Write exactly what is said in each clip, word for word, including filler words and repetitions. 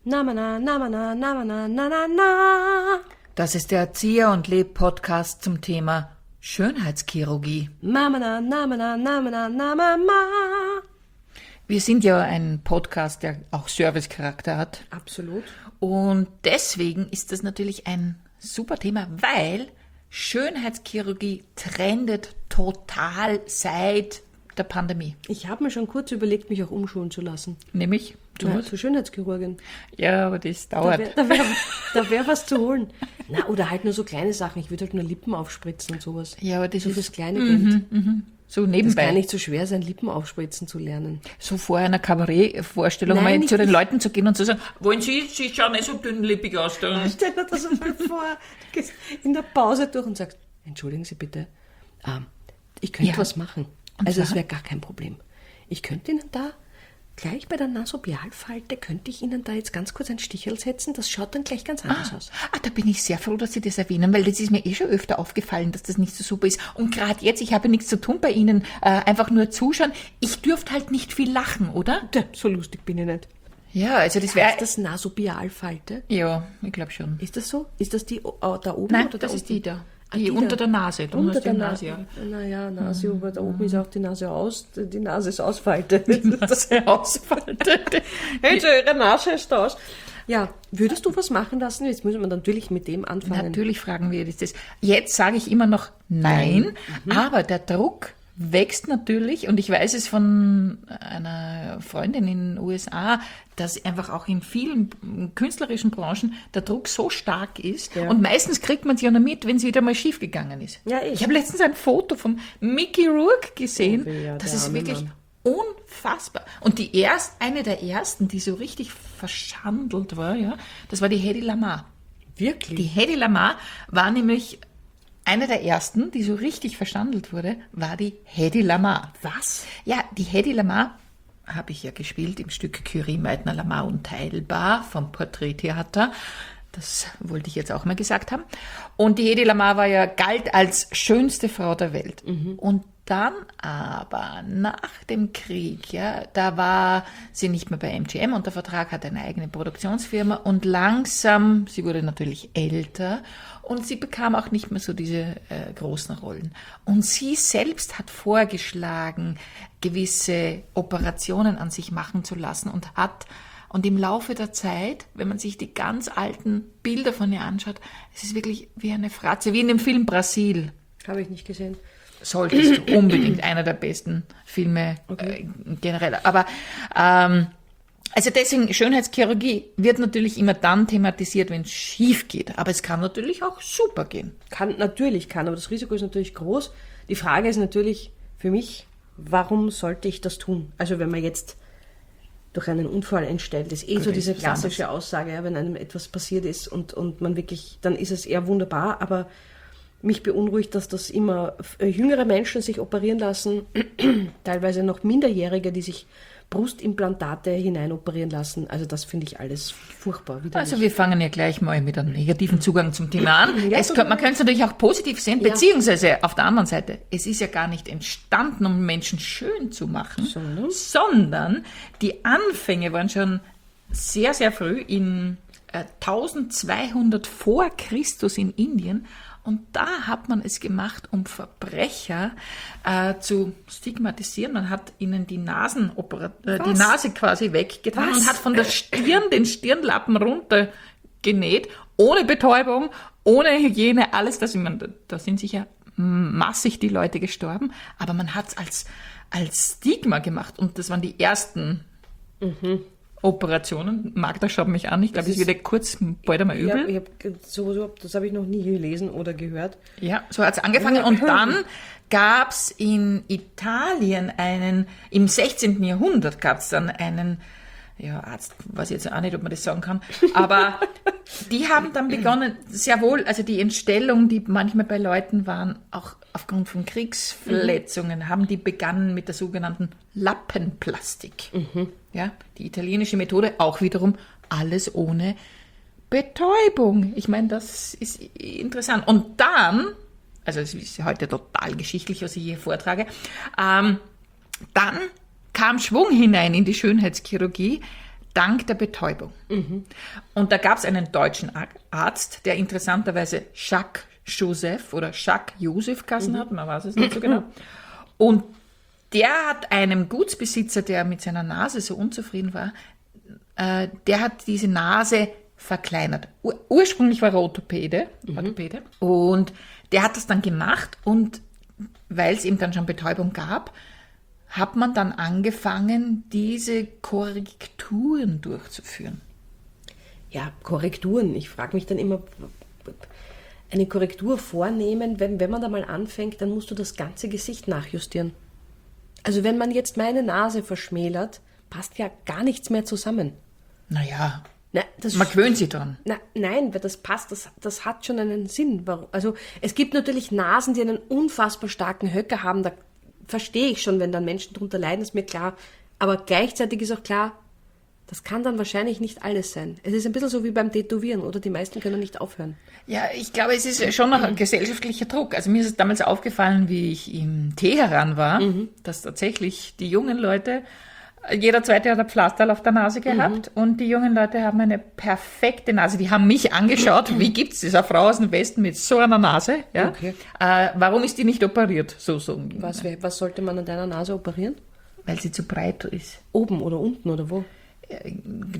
Na, na, na, na, na, na, na, na, na, na. Das ist der Erzieher- und Leb-Podcast zum Thema Schönheitschirurgie. Mama, na, na, na, na, na, na, Mama. Wir sind ja ein Podcast, der auch Servicecharakter hat. Absolut. Und deswegen ist das natürlich ein super Thema, weil Schönheitschirurgie trendet total seit der Pandemie. Ich habe mir schon kurz überlegt, mich auch umschulen zu lassen. Nämlich? Du ja, zur Schönheitschirurgin. Ja, aber das dauert. Da wäre wär, wär was zu holen. Na, oder halt nur so kleine Sachen. Ich würde halt nur Lippen aufspritzen und sowas. Ja, aber das so ist fürs kleine Geld. Mhm, mhm. So nebenbei. Das kann nicht so schwer sein, Lippen aufspritzen zu lernen. So vor einer Kabarettvorstellung mal zu den Leuten zu gehen und zu sagen, wollen Sie, Sie schauen nicht so dünnlippig aus. Da. Stell dir das mal vor. Du gehst in der Pause durch und sagst, entschuldigen Sie bitte, ähm, ich könnte ja. was machen. Und also es wäre gar kein Problem. Ich könnte Ihnen da gleich bei der Nasobialfalte, könnte ich Ihnen da jetzt ganz kurz ein Stichel setzen, das schaut dann gleich ganz anders ah, aus. Ah, da bin ich sehr froh, dass Sie das erwähnen, weil das ist mir eh schon öfter aufgefallen, dass das nicht so super ist. Und gerade jetzt, ich habe nichts zu tun bei Ihnen, äh, einfach nur zuschauen. Ich dürfte halt nicht viel lachen, oder? Ja, so lustig bin ich nicht. Ja, also das wäre... Ist das Nasobialfalte? Ja, ich glaube schon. Ist das so? Ist das die oh, da oben? Nein, oder das da ist die da. Die, ah, die unter da. der Nase. Da unter der die Nase, Nase, ja. Naja, Nase, aber da oben ist auch die Nase aus, die Nase ist Ausfalte. Die Nase Ausfalte. Hey, so, ihre Nase ist aus. Ja, würdest du was machen lassen? Jetzt müssen wir natürlich mit dem anfangen. Natürlich fragen wir das. Jetzt sage ich immer noch nein, mhm. aber der Druck wächst natürlich, und ich weiß es von einer Freundin in den U S A, dass einfach auch in vielen künstlerischen Branchen der Druck so stark ist. Ja. Und meistens kriegt man es ja noch mit, wenn es wieder mal schief gegangen ist. Ja, ich ich habe letztens ein Foto von Mickey Rourke gesehen. Oh, ja, das ist wirklich Mann. unfassbar. Und die erst, eine der ersten, die so richtig verschandelt war, ja, das war die Hedy Lamarr. Wirklich? Die Hedy Lamarr war nämlich... Eine der ersten, die so richtig verschandelt wurde, war die Hedy Lamarr. Was? Ja, die Hedy Lamarr habe ich ja gespielt im Stück Curie, Meitner, Lamarr unteilbar vom Porträttheater. Das wollte ich jetzt auch mal gesagt haben. Und die Hedy Lamarr war ja, galt als schönste Frau der Welt. Mhm. Und dann aber nach dem Krieg, ja, da war sie nicht mehr bei M G M unter Vertrag, hatte eine eigene Produktionsfirma und langsam, sie wurde natürlich älter und sie bekam auch nicht mehr so diese äh, großen Rollen. Und sie selbst hat vorgeschlagen, gewisse Operationen an sich machen zu lassen und hat, und im Laufe der Zeit, wenn man sich die ganz alten Bilder von ihr anschaut, es ist wirklich wie eine Fratze, wie in dem Film Brasil. Habe ich nicht gesehen. Solltest du unbedingt, einer der besten Filme okay. äh, generell. Aber ähm, also deswegen, Schönheitschirurgie wird natürlich immer dann thematisiert, wenn es schief geht. Aber es kann natürlich auch super gehen. Kann, natürlich kann, aber das Risiko ist natürlich groß. Die Frage ist natürlich für mich, warum sollte ich das tun? Also wenn man jetzt durch einen Unfall entstellt, ist eh okay, so diese klassische Aussage, ja, wenn einem etwas passiert ist und, und man wirklich, dann ist es eher wunderbar, aber mich beunruhigt, dass das immer jüngere Menschen sich operieren lassen, teilweise noch Minderjährige, die sich Brustimplantate hineinoperieren lassen. Also das finde ich alles furchtbar. Widerlich. Also wir fangen ja gleich mal mit einem negativen Zugang zum Thema an. Ja, es könnte, man könnte es natürlich auch positiv sehen, ja. Beziehungsweise auf der anderen Seite, es ist ja gar nicht entstanden, um Menschen schön zu machen, sondern, sondern die Anfänge waren schon sehr, sehr früh in äh, eintausendzweihundert vor Christus in Indien. Und da hat man es gemacht, um Verbrecher äh, zu stigmatisieren. Man hat ihnen die, Nasenopera- äh, die Nase quasi weggetan Was? und hat von der Stirn den Stirnlappen runtergenäht, ohne Betäubung, ohne Hygiene, alles das. Ich meine, da sind sicher massig die Leute gestorben, aber man hat es als, als Stigma gemacht. Und das waren die ersten mhm. Operationen. Magda schaut mich an. Ich glaube, es wird kurz bald einmal übel. Ja, ich hab so, so, das habe ich noch nie gelesen oder gehört. Ja, so hat es angefangen. Und dann gab es in Italien einen, im sechzehnten Jahrhundert gab es dann einen, ja, Arzt, weiß ich jetzt auch nicht, ob man das sagen kann, aber die haben dann begonnen, sehr wohl, also die Entstellung, die manchmal bei Leuten waren, auch aufgrund von Kriegsverletzungen, mhm. haben die begonnen mit der sogenannten Lappenplastik. Mhm. Ja, die italienische Methode, auch wiederum alles ohne Betäubung. Ich meine, das ist interessant. Und dann, also es ist heute total geschichtlich, was ich hier vortrage, ähm, dann kam Schwung hinein in die Schönheitschirurgie, dank der Betäubung. Mhm. Und da gab es einen deutschen Arzt, der interessanterweise Jacques Joseph oder Jacques Joseph Kassen mhm. hat, man weiß es nicht so genau. Und der hat einem Gutsbesitzer, der mit seiner Nase so unzufrieden war, äh, der hat diese Nase verkleinert. Ur- ursprünglich war er Orthopäde, mhm. Orthopäde und der hat das dann gemacht und weil es ihm dann schon Betäubung gab, hat man dann angefangen, diese Korrekturen durchzuführen. Ja, Korrekturen. Ich frage mich dann immer, eine Korrektur vornehmen, wenn, wenn man da mal anfängt, dann musst du das ganze Gesicht nachjustieren. Also wenn man jetzt meine Nase verschmälert, passt ja gar nichts mehr zusammen. Naja, na, das man gewöhnt sich dran. Na, nein, weil das passt, das, das hat schon einen Sinn. Also es gibt natürlich Nasen, die einen unfassbar starken Höcker haben, da verstehe ich schon, wenn dann Menschen darunter leiden, ist mir klar. Aber gleichzeitig ist auch klar, das kann dann wahrscheinlich nicht alles sein. Es ist ein bisschen so wie beim Tätowieren, oder? Die meisten können nicht aufhören. Ja, ich glaube, es ist schon noch ein gesellschaftlicher Druck. Also mir ist es damals aufgefallen, wie ich in Teheran war, mhm. dass tatsächlich die jungen Leute, jeder Zweite hat ein Pflasterl auf der Nase gehabt mhm. und die jungen Leute haben eine perfekte Nase. Die haben mich angeschaut, wie gibt es dieser Frau aus dem Westen mit so einer Nase? Ja? Okay. Äh, warum ist die nicht operiert? So, so. Was, was sollte man an deiner Nase operieren? Weil sie zu breit ist. Oben oder unten oder wo? Äh,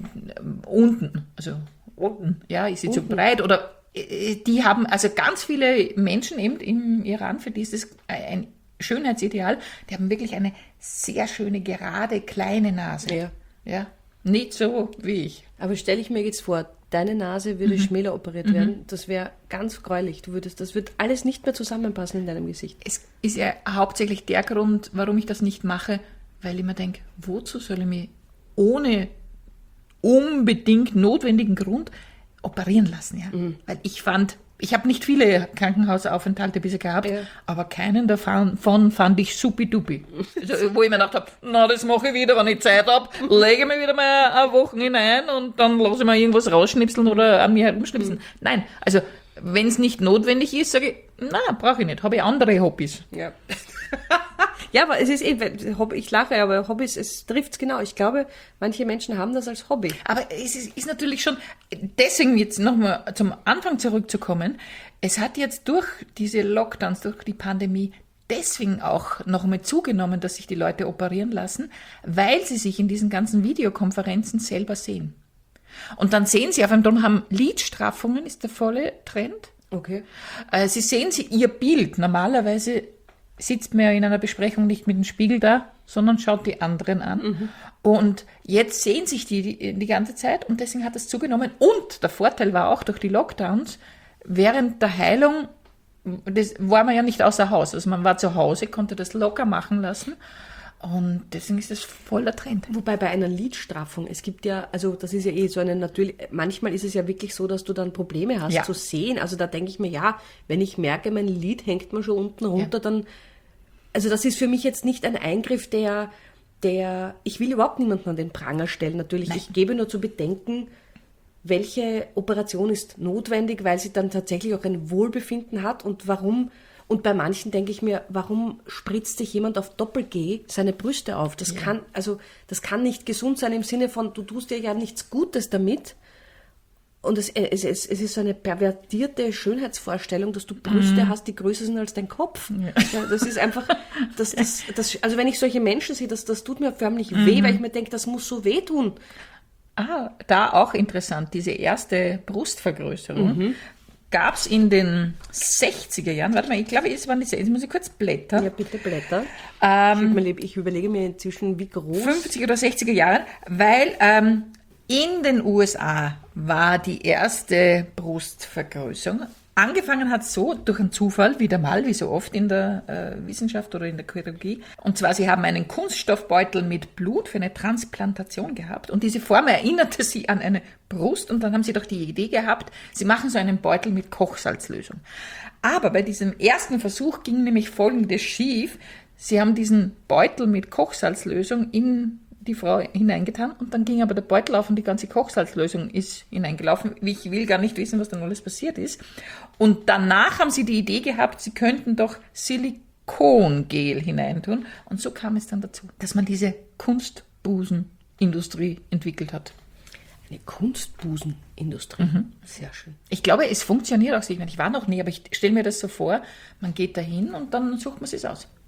unten, also unten, ja, ist sie unten. Zu breit oder äh, die haben, also ganz viele Menschen eben im Iran, für die ist das ein Schönheitsideal, die haben wirklich eine sehr schöne, gerade, kleine Nase. Ja. Ja, nicht so wie ich. Aber stelle ich mir jetzt vor, deine Nase würde mhm. schmäler operiert mhm. werden, das wäre ganz gräulich. Du würdest, das wird alles nicht mehr zusammenpassen in deinem Gesicht. Es ist ja hauptsächlich der Grund, warum ich das nicht mache, weil ich mir denke, wozu soll ich mich ohne unbedingt notwendigen Grund operieren lassen, ja? Mhm. Weil ich fand, ich habe nicht viele Krankenhausaufenthalte bisher gehabt, ja. aber keinen davon fand ich supi-dupi. Also, wo ich mir gedacht habe, na, das mache ich wieder, wenn ich Zeit habe, lege ich mir wieder mal eine Woche hinein und dann lasse ich mir irgendwas rausschnipseln oder an mir herumschnipseln. Mhm. Nein, also wenn es nicht notwendig ist, sage ich, nein, brauche ich nicht, habe ich andere Hobbys. Ja. Ja, aber es ist eh, ich lache, aber Hobbys, es trifft's genau. Ich glaube, manche Menschen haben das als Hobby. Aber es ist, ist natürlich schon, deswegen jetzt nochmal zum Anfang zurückzukommen, es hat jetzt durch diese Lockdowns, durch die Pandemie deswegen auch nochmal zugenommen, dass sich die Leute operieren lassen, weil sie sich in diesen ganzen Videokonferenzen selber sehen. Und dann sehen sie auf einem, darum haben Lidstraffungen, ist der volle Trend. Okay. Sie sehen sie ihr Bild. Normalerweise sitzt man ja in einer Besprechung nicht mit dem Spiegel da, sondern schaut die anderen an. Mhm. Und jetzt sehen sich die, die die ganze Zeit und deswegen hat es zugenommen. Und der Vorteil war auch durch die Lockdowns, während der Heilung, das war man ja nicht außer Haus. Also man war zu Hause, konnte das locker machen lassen. Und deswegen ist das voll der Trend. Wobei bei einer Lidstraffung, es gibt ja, also das ist ja eh so eine natürlich, manchmal ist es ja wirklich so, dass du dann Probleme hast ja. zu sehen. Also da denke ich mir, ja, wenn ich merke, mein Lid hängt mir schon unten runter, ja. dann, also das ist für mich jetzt nicht ein Eingriff, der, der, ich will überhaupt niemanden an den Pranger stellen, natürlich. Nein. Ich gebe nur zu bedenken, welche Operation ist notwendig, weil sie dann tatsächlich auch ein Wohlbefinden hat und warum. Und bei manchen denke ich mir, warum spritzt sich jemand auf Doppel-G seine Brüste auf? Das ja. kann, also, das kann nicht gesund sein im Sinne von, du tust dir ja nichts Gutes damit. Und es, es, es, es ist so eine pervertierte Schönheitsvorstellung, dass du Brüste mhm. hast, die größer sind als dein Kopf. Ja. Ja, das ist einfach, das, das, das, also wenn ich solche Menschen sehe, das, das tut mir förmlich mhm. weh, weil ich mir denke, das muss so wehtun. Ah, da auch interessant, diese erste Brustvergrößerung. Mhm. Gab es in den sechziger Jahren, warte mal, ich glaube, es waren die sechziger, jetzt muss ich kurz blättern. Ja, bitte blätter. Ähm, ich, überlege, ich überlege mir inzwischen, wie groß. fünfziger oder sechziger Jahren, weil ähm, in den U S A war die erste Brustvergrößerung. Angefangen hat so durch einen Zufall, wieder mal, wie so oft in der äh, Wissenschaft oder in der Chirurgie. Und zwar, sie haben einen Kunststoffbeutel mit Blut für eine Transplantation gehabt. Und diese Form erinnerte sie an eine Brust. Und dann haben sie doch die Idee gehabt, sie machen so einen Beutel mit Kochsalzlösung. Aber bei diesem ersten Versuch ging nämlich Folgendes schief. Sie haben diesen Beutel mit Kochsalzlösung in die Frau hineingetan und dann ging aber der Beutel auf und die ganze Kochsalzlösung ist hineingelaufen. Ich will gar nicht wissen, was dann alles passiert ist. Und danach haben sie die Idee gehabt, sie könnten doch Silikongel hineintun. Und so kam es dann dazu, dass man diese Kunstbusenindustrie entwickelt hat. Eine Kunstbusenindustrie. Mhm. Sehr schön. Ich glaube, es funktioniert auch so. Ich meine, ich war noch nie, aber ich stelle mir das so vor, man geht da hin und dann sucht man es aus.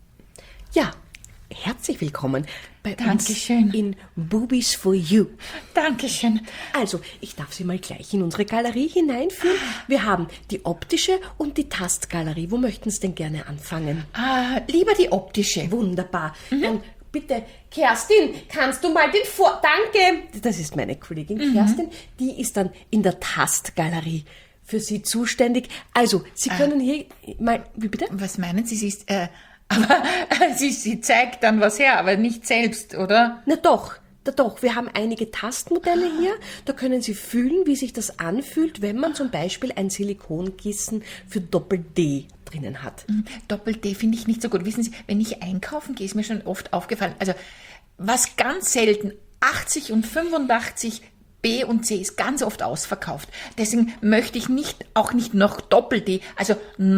Ja, herzlich willkommen bei Dankeschön. uns in Boobies for You. Dankeschön. Also, ich darf Sie mal gleich in unsere Galerie hineinführen. Wir haben die optische und die Tastgalerie. Wo möchten Sie denn gerne anfangen? Ah, lieber die optische. Wunderbar. Mhm. Dann bitte, Kerstin, kannst du mal den Vor... Danke! Das ist meine Kollegin mhm. Kerstin. Die ist dann in der Tastgalerie für Sie zuständig. Also, Sie können äh, hier mal... Wie bitte? Was meinen Sie? Sie ist... Äh, aber sie, sie zeigt dann was her, aber nicht selbst, oder? Na doch, na doch. Wir haben einige Tastmodelle hier. Da können Sie fühlen, wie sich das anfühlt, wenn man zum Beispiel ein Silikonkissen für Doppel-D drinnen hat. Doppel-D finde ich nicht so gut. Wissen Sie, wenn ich einkaufen gehe, ist mir schon oft aufgefallen, also was ganz selten, achtzig und fünfundachtzig B und C ist ganz oft ausverkauft. Deswegen möchte ich nicht, auch nicht noch Doppel-D, also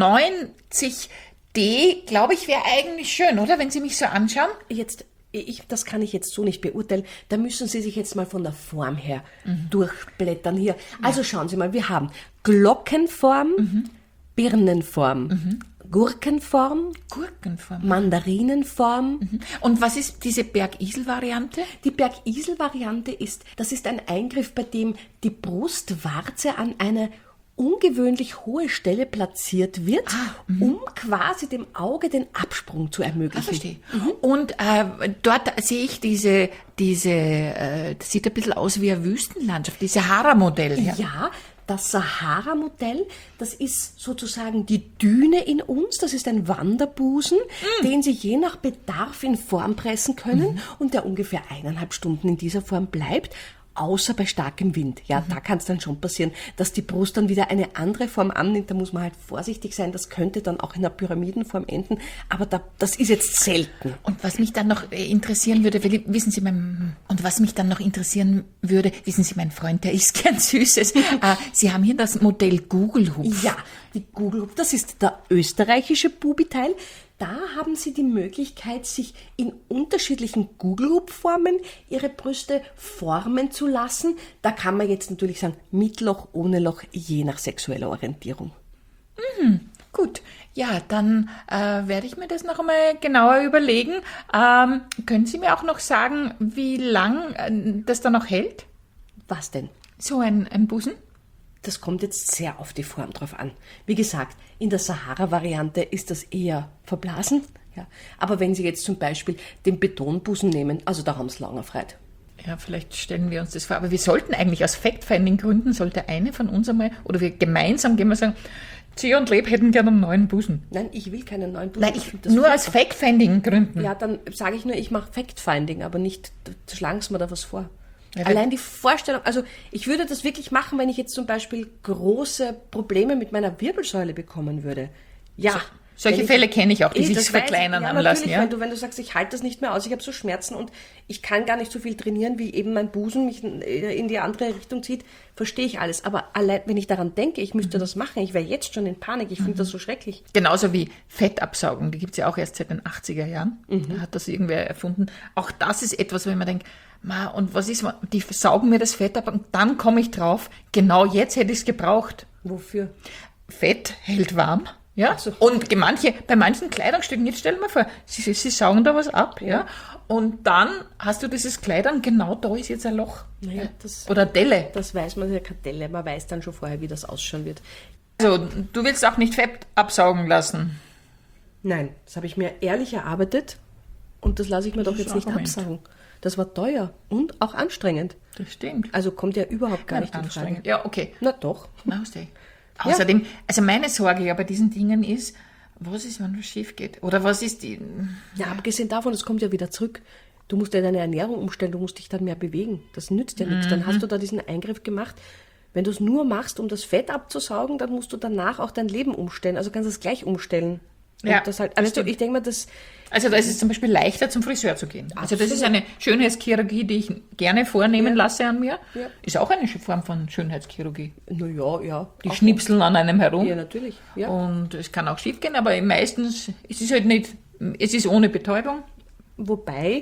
neunzig D, glaube ich, wäre eigentlich schön, oder? Wenn Sie mich so anschauen. Jetzt, ich, das kann ich jetzt so nicht beurteilen. Da müssen Sie sich jetzt mal von der Form her mhm. durchblättern hier. Also ja. Schauen Sie mal, wir haben Glockenform, mhm. Birnenform, mhm. Gurkenform, Gurkenform, Mandarinenform. Mhm. Und was ist diese Bergisel-Variante? Die Bergisel-Variante ist, das ist ein Eingriff, bei dem die Brustwarze an einer ungewöhnlich hohe Stelle platziert wird, ah, um quasi dem Auge den Absprung zu ermöglichen. Ah, verstehe. Mhm. Und äh, dort sehe ich diese, diese äh, das sieht ein bisschen aus wie eine Wüstenlandschaft, dieses Sahara-Modell. Ja, ja, das Sahara-Modell, das ist sozusagen die Düne in uns, das ist ein Wanderbusen, mm. den Sie je nach Bedarf in Form pressen können mm. und der ungefähr eineinhalb Stunden in dieser Form bleibt. Außer bei starkem Wind. Ja, mhm. da kann es dann schon passieren, dass die Brust dann wieder eine andere Form annimmt. Da muss man halt vorsichtig sein. Das könnte dann auch in einer Pyramidenform enden. Aber da, das ist jetzt selten. Und was mich dann noch interessieren würde, wissen Sie, mein, und was mich dann noch interessieren würde, wissen Sie, mein Freund, der isst gern Süßes. äh, Sie haben hier das Modell Gugelhupf. Ja, die Gugelhupf, das ist der österreichische Bubiteil. Da haben Sie die Möglichkeit, sich in unterschiedlichen Gugelhupfformen Ihre Brüste formen zu lassen. Da kann man jetzt natürlich sagen, mit Loch, ohne Loch, je nach sexueller Orientierung. Mhm, gut, ja, dann äh, werde ich mir das noch einmal genauer überlegen. Ähm, können Sie mir auch noch sagen, wie lang äh, das dann noch hält? Was denn? So ein, ein Busen? Das kommt jetzt sehr auf die Form drauf an. Wie gesagt, in der Sahara-Variante ist das eher verblasen. Ja. Aber wenn Sie jetzt zum Beispiel den Betonbusen nehmen, also da haben Sie lange Freude. Ja, vielleicht stellen wir uns das vor. Aber wir sollten eigentlich aus Fact-Finding-Gründen, sollte eine von uns einmal, oder wir gemeinsam gehen wir sagen, Zia und Leb hätten gerne einen neuen Busen. Nein, ich will keinen neuen Busen. Nein, ich, ich nur aus Fact-Finding-Gründen. Ja, dann sage ich nur, ich mache Fact-Finding, aber nicht, schlagen Sie mir da was vor. Ja, allein die Vorstellung, also ich würde das wirklich machen, wenn ich jetzt zum Beispiel große Probleme mit meiner Wirbelsäule bekommen würde. Ja. So, solche ich, Fälle kenne ich auch, die sich verkleinern ja, haben lassen. Ja, wenn du, wenn du sagst, ich halte das nicht mehr aus, ich habe so Schmerzen und ich kann gar nicht so viel trainieren, wie eben mein Busen mich in die andere Richtung zieht, verstehe ich alles. Aber allein, wenn ich daran denke, ich müsste mhm. das machen, ich wäre jetzt schon in Panik, ich finde mhm. das so schrecklich. Genauso wie Fettabsaugen, die gibt es ja auch erst seit den achtziger Jahren, mhm. da hat das irgendwer erfunden. Auch das ist etwas, wo ich mir denke, Ma, und was ist, die saugen mir das Fett ab und dann komme ich drauf, genau jetzt hätte ich es gebraucht. Wofür? Fett hält warm, ja. So. Und manche, bei manchen Kleidungsstücken, jetzt stell dir mal vor, sie, sie saugen da was ab, ja. ja. Und dann hast du dieses Kleid an, genau da ist jetzt ein Loch. Naja, das, oder Delle. Das weiß man ja, keine Delle, man weiß dann schon vorher, wie das ausschauen wird. Also, du willst auch nicht Fett absaugen lassen? Nein, das habe ich mir ehrlich erarbeitet und das lasse ich mir das doch jetzt nicht Argument. absaugen. Das war teuer und auch anstrengend. Das stimmt. Also kommt ja überhaupt gar Nein, nicht in Frage. Frage. Ja, okay. Na doch. Na, Außerdem, ja. also meine Sorge ja bei diesen Dingen ist, was ist, wenn was schief geht? Oder was ist die... Ja, ja, abgesehen davon, es kommt ja wieder zurück. Du musst ja deine Ernährung umstellen, du musst dich dann mehr bewegen. Das nützt ja nichts. Mhm. Dann hast du da diesen Eingriff gemacht. Wenn du es nur machst, um das Fett abzusaugen, dann musst du danach auch dein Leben umstellen. Also kannst du es gleich umstellen. Ja, das halt, also ich denke mal, das... Also da ist es zum Beispiel leichter, zum Friseur zu gehen. Also das ist eine Schönheitschirurgie, die ich gerne vornehmen ja. lasse an mir. Ja. Ist auch eine Form von Schönheitschirurgie. Na ja, ja. Die schnipseln an einem herum. Ja, natürlich. Ja. Und es kann auch schief gehen, aber meistens ist es halt nicht, es ist ohne Betäubung. Wobei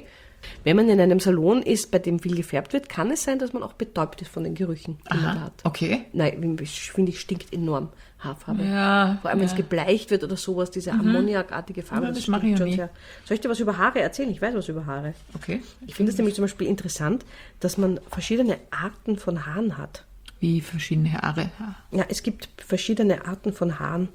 Wenn man in einem Salon ist, bei dem viel gefärbt wird, kann es sein, dass man auch betäubt ist von den Gerüchen, die Aha, man da hat. okay. Nein, finde ich, stinkt enorm, Haarfarbe. Ja, Vor allem, wenn es ja. gebleicht wird oder sowas, diese ammoniakartige Farbe. Ja, das das mache ich stinkt ja schon nie. sehr. Soll ich dir was über Haare erzählen? Ich weiß was über Haare. Okay. Ich finde es nämlich zum Beispiel interessant, dass man verschiedene Arten von Haaren hat. Wie verschiedene Haare. Ja, es gibt verschiedene Arten von Haaren.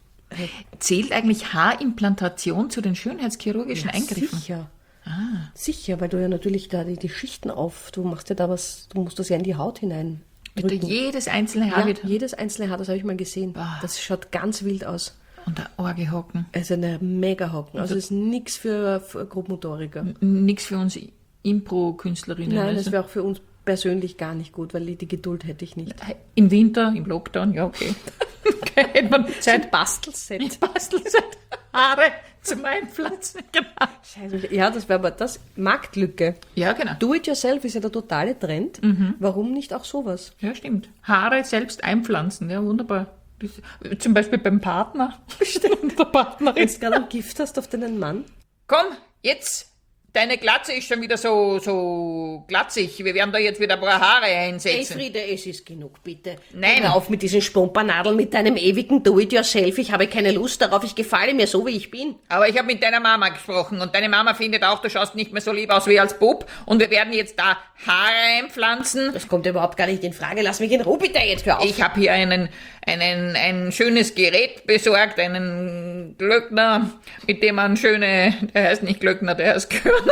Zählt eigentlich Haarimplantation zu den schönheitschirurgischen Ja, Eingriffen? Sicher. Ah. Sicher, weil du ja natürlich da die, die Schichten auf, du machst ja da was, du musst das ja in die Haut hinein Bitte drücken. jedes einzelne Haar Ja, wird. jedes einzelne Haar, das habe ich mal gesehen. Bah. Das schaut ganz wild aus. Und der Orge hocken. Also eine Mega-Hocken. Also das ist nichts für, für Grobmotoriker. Nichts für uns Impro-Künstlerinnen. Nein, also. das wäre auch für uns persönlich gar nicht gut, weil die Geduld hätte ich nicht. Im Winter, im Lockdown, ja, okay. okay hätte man Zeit. Bastelset. Bastelset. Haare zum Einpflanzen. Genau. Scheiße. Ja, das wäre aber das. Marktlücke. Ja, genau. Do-it-yourself ist ja der totale Trend. Warum nicht auch sowas? Ja, stimmt. Haare selbst einpflanzen, ja, wunderbar. Das, zum Beispiel beim Partner. Stimmt, der Partnerin. Wenn du gerade ein Gift hast auf deinen Mann. Komm, jetzt. Deine Glatze ist schon wieder so, so glatzig. Wir werden da jetzt wieder ein paar Haare einsetzen. Friede, es ist genug, bitte. Nein. Hör auf mit diesen Spompernadeln, mit deinem ewigen Do-it-yourself. Ich habe keine Lust darauf. Ich gefalle mir so, wie ich bin. Aber ich habe mit deiner Mama gesprochen und deine Mama findet auch, du schaust nicht mehr so lieb aus wie als Bub. Und wir werden jetzt da Haare einpflanzen. Das kommt überhaupt gar nicht in Frage. Lass mich in Ruhe, bitte, jetzt hör auf. Ich habe hier einen, einen, ein schönes Gerät besorgt, einen Glöckner, mit dem man schöne, der heißt nicht Glöckner, der heißt Körner.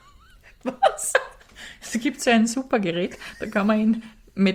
Was? Es gibt so ein super Gerät, da kann man in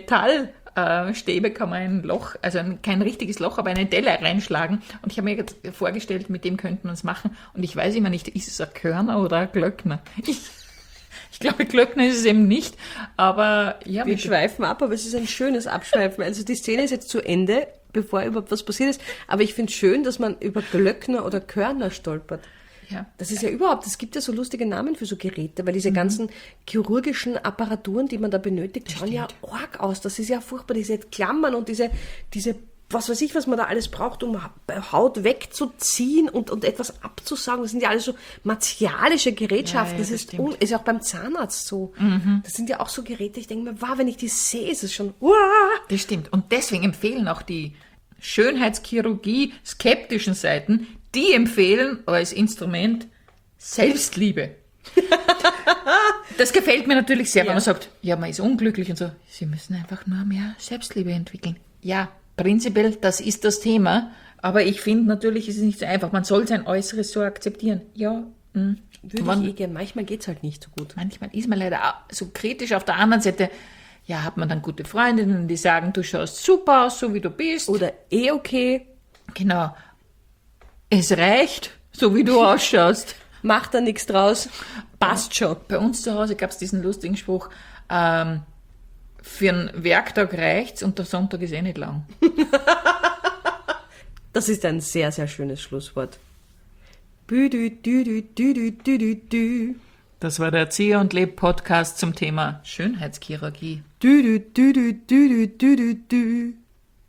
Metallstäbe, kann man ein Loch, also kein richtiges Loch, aber eine Delle reinschlagen. Und ich habe mir jetzt vorgestellt, mit dem könnte man es machen. Und ich weiß immer nicht, ist es ein Körner oder ein Glöckner? Ich, ich glaube, Glöckner ist es eben nicht, aber ja. Wir schweifen ab, aber es ist ein schönes Abschweifen. Also die Szene ist jetzt zu Ende, bevor überhaupt was passiert ist. Aber ich finde es schön, dass man über Glöckner oder Körner stolpert. Ja. Das ist ja überhaupt, es gibt ja so lustige Namen für so Geräte, weil diese mhm. ganzen chirurgischen Apparaturen, die man da benötigt, schauen ja arg aus. Das ist ja furchtbar, diese Klammern und diese, diese, was weiß ich, was man da alles braucht, um Haut wegzuziehen und, und etwas abzusaugen. Das sind ja alles so martialische Gerätschaften. Ja, ja, das das ist, un, ist ja auch beim Zahnarzt so. Mhm. Das sind ja auch so Geräte, ich denke mir, wow, wenn ich die sehe, ist es schon, wow. Das stimmt. Und deswegen empfehlen auch die Schönheitschirurgie skeptischen Seiten, die empfehlen als Instrument Selbstliebe. Das gefällt mir natürlich sehr, ja. Wenn man sagt, ja, man ist unglücklich und so. Sie müssen einfach nur mehr Selbstliebe entwickeln. Ja, prinzipiell, das ist das Thema. Aber ich finde natürlich, ist es nicht so einfach. Man soll sein Äußeres so akzeptieren. Ja, mh. Würde man, ich eh gern. Manchmal geht es halt nicht so gut. Manchmal ist man leider so kritisch. Auf der anderen Seite, ja, hat man dann gute Freundinnen, die sagen, du schaust super aus, so wie du bist. Oder eh okay. Genau. Es reicht, so wie du ausschaust. Macht da nichts draus. Passt schon. Bei uns zu Hause gab es diesen lustigen Spruch, ähm, für einen Werktag reicht's und der Sonntag ist eh nicht lang. Das ist ein sehr, sehr schönes Schlusswort. Büdü, düdü, düdü, düdü, dü. Das war der Erzieher und Leb Podcast zum Thema Schönheitschirurgie. Düdü, düdü, düdü, düdü, dü.